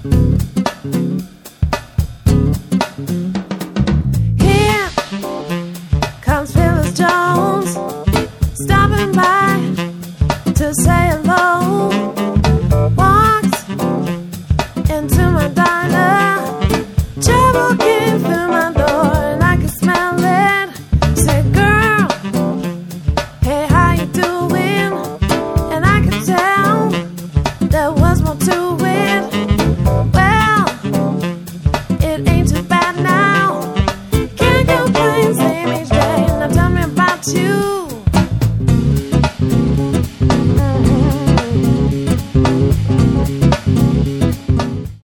Here comes Phyllis Jones, stopping by to say hello. Walks into my dining